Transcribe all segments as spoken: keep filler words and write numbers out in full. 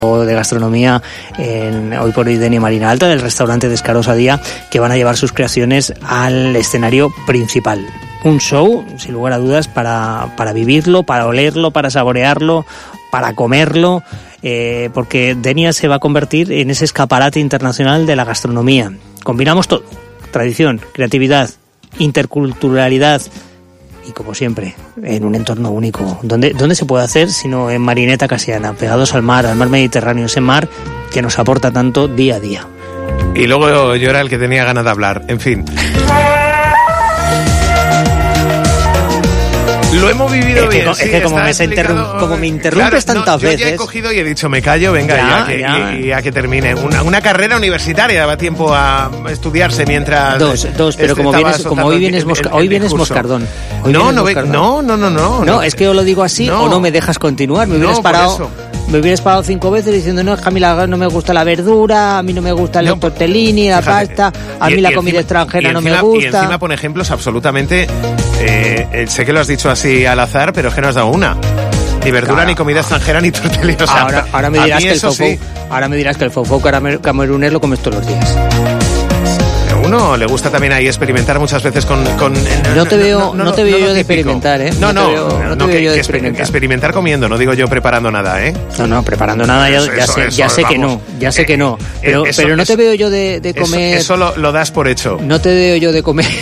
de gastronomía en Hoy por Hoy Denia Marina Alta, del restaurante de Escarosa Día, que van a llevar sus creaciones al escenario principal. Un show, sin lugar a dudas, para, para vivirlo, para olerlo, para saborearlo, para comerlo, eh, porque Denia se va a convertir en ese escaparate internacional de la gastronomía. Combinamos todo: tradición, creatividad, interculturalidad y, como siempre, en un entorno único. ¿Dónde, dónde se puede hacer sino en Marineta Casiana, pegados al mar, al mar Mediterráneo, ese mar que nos aporta tanto día a día? Y luego yo era el que tenía ganas de hablar, en fin. Lo hemos vivido es que, bien. Es sí, que como, me interrum- como me interrumpes claro, tantas no, veces... Yo ya he cogido y he dicho, me callo, venga, ya, ya, que, ya. Y, y a que termine. Una, una carrera universitaria, daba tiempo a estudiarse mientras... Dos, dos, pero como, vienes, como hoy vienes, mosca, el, el hoy vienes moscardón. Hoy no, vienes no, moscardón. no, no, no, no. No, no es que yo lo digo así no. o no me dejas continuar. Me hubieras no, parado... Me hubieras parado cinco veces diciendo, no, es que a mí la, no me gusta la verdura, a mí no me gusta los no, tortellini, la fíjate, pasta, a y, mí la comida encima, extranjera encima, no me gusta. Y encima pone ejemplos absolutamente... Eh, sé que lo has dicho así al azar, pero es que no has dado una. Ni verdura, claro. Ni comida extranjera, ni tortellini. O sea, ahora, ahora, me dirás que el fofo, sí. ahora me dirás que el fofo camerunés lo comes todos los días. Uno le gusta también ahí experimentar muchas veces con... con no te veo, no, no, no te veo no yo de experimentar, ¿eh? No, no, no te veo, no no, te veo que, yo de que experimentar. Experimentar comiendo, no digo yo preparando nada, ¿eh? No, no, preparando nada ya, eso, ya eso, sé, eso, ya sé vamos. que no, ya sé que no. Pero, eso, pero no eso, te veo yo de, de comer... Eso, eso lo, lo das por hecho. No te veo yo de comer...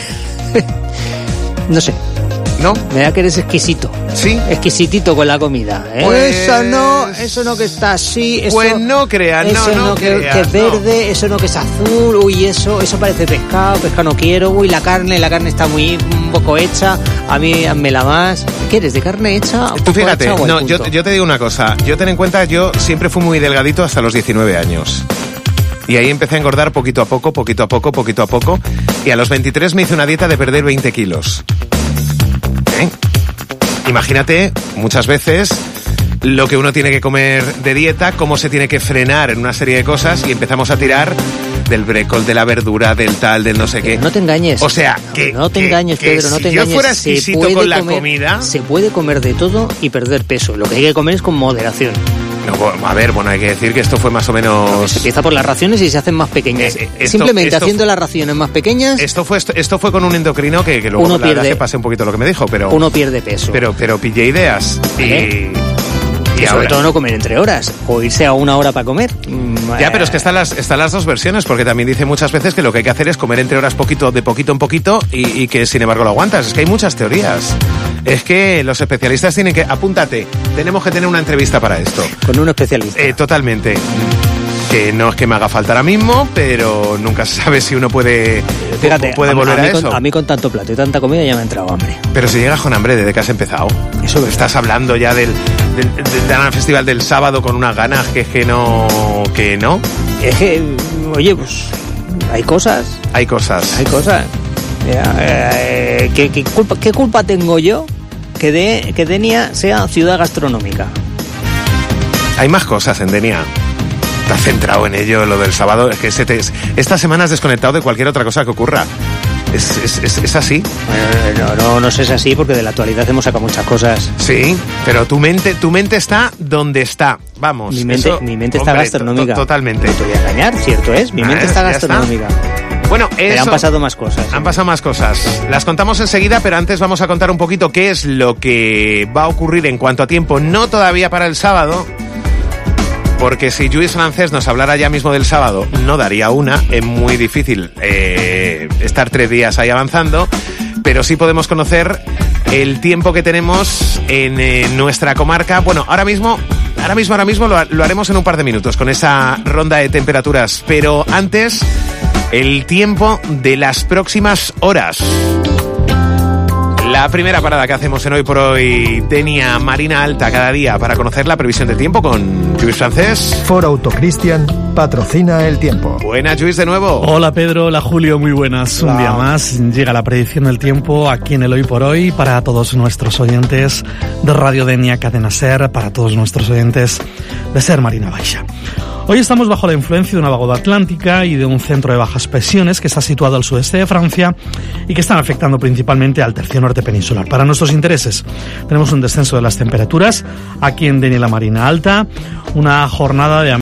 no sé. ¿No? Me da que eres exquisito. ¿Sí? Exquisitito con la comida. ¿eh? Pues... Eso no, eso no que está así. Eso, pues no creas, no, eso no, no que, creas, que es verde, no. Eso no que es azul. Uy, eso, eso parece pescado, pescado no quiero. Uy, la carne, la carne está muy un poco hecha. A mí, házmela más. ¿Quieres de carne hecha? Tú fíjate, no, yo, yo te digo una cosa. Yo ten en cuenta, yo siempre fui muy delgadito hasta los diecinueve años. Y ahí empecé a engordar poquito a poco, poquito a poco, poquito a poco. Y a los veintitrés me hice una dieta de perder veinte kilos. ¿Eh? Imagínate, muchas veces, lo que uno tiene que comer de dieta, cómo se tiene que frenar en una serie de cosas y empezamos a tirar del brécol, de la verdura, del tal, del no sé qué. No te engañes. O sea, que... No te que, engañes, que Pedro, no si te engañes. yo fuera exquisito con la comer, comida... Se puede comer de todo y perder peso. Lo que hay que comer es con moderación. No, a ver, bueno, hay que decir que esto fue más o menos... Se empieza por las raciones y se hacen más pequeñas. Eh, esto, Simplemente esto haciendo fue... las raciones más pequeñas... Esto fue esto, esto fue con un endocrino que, que luego uno la pierde, verdad que pasé un poquito lo que me dijo, pero... Uno pierde peso. Pero, pero pillé ideas ¿Vale? y... Y, y sobre ahora. todo no comer entre horas, o irse a una hora para comer. Ya, pero es que están las, están las dos versiones, porque también dice muchas veces que lo que hay que hacer es comer entre horas poquito, de poquito en poquito, y, y que sin embargo lo aguantas. Es que hay muchas teorías. Es que los especialistas tienen que... Apúntate, tenemos que tener una entrevista para esto. Con un especialista. Eh, totalmente. Que no es que me haga falta ahora mismo, pero nunca se sabe si uno puede, Fíjate, puede a, volver a, a, a eso. Con, a mí con tanto plato y tanta comida ya me ha entrado hambre. Pero si llegas con hambre desde que has empezado. Eso estás hablando ya del, del, del, del festival del sábado con unas ganas que es que no... que no. Es que, oye, pues hay cosas. Hay cosas. Hay cosas. Ya, eh, ¿qué, qué, culpa, ¿Qué culpa tengo yo que, de, que Denia sea ciudad gastronómica? Hay más cosas en Denia. Estás centrado en ello, lo del sábado. Es que se te, esta semana has desconectado de cualquier otra cosa que ocurra. Es, es, es, es así. Bueno, no, no, no es así porque de la actualidad hemos sacado muchas cosas. Sí, pero tu mente, tu mente está donde está. Vamos. Mi mente, eso, mi mente está hombre, gastronómica. To, totalmente. No te voy a engañar, cierto es. Mi mente ah, está gastronómica. Está. Bueno, eso, pero han pasado más cosas. Han pasado más cosas. Las contamos enseguida, pero antes vamos a contar un poquito qué es lo que va a ocurrir en cuanto a tiempo. No todavía para el sábado. Porque si Lluís Francés nos hablara ya mismo del sábado, no daría una. Es muy difícil eh, estar tres días ahí avanzando. Pero sí podemos conocer el tiempo que tenemos en eh, nuestra comarca. Bueno, ahora mismo, ahora mismo, ahora mismo lo, lo haremos en un par de minutos con esa ronda de temperaturas. Pero antes, el tiempo de las próximas horas. La primera parada que hacemos en Hoy por Hoy, Denia Marina Alta, cada día para conocer la previsión del tiempo con Lluís Francés. Ford Auto Christian patrocina el tiempo. Buenas, Lluís, de nuevo. Hola, Pedro. Hola, Julio. Muy buenas. Hola. Un día más llega la predicción del tiempo aquí en el Hoy por Hoy para todos nuestros oyentes de Radio Denia Cadena Ser, para todos nuestros oyentes de Ser Marina Baixa. Hoy estamos bajo la influencia de una vaguada atlántica y de un centro de bajas presiones que está situado al sudeste de Francia y que están afectando principalmente al tercio norte peninsular. Para nuestros intereses tenemos un descenso de las temperaturas aquí en Denia y la Marina Alta, una jornada de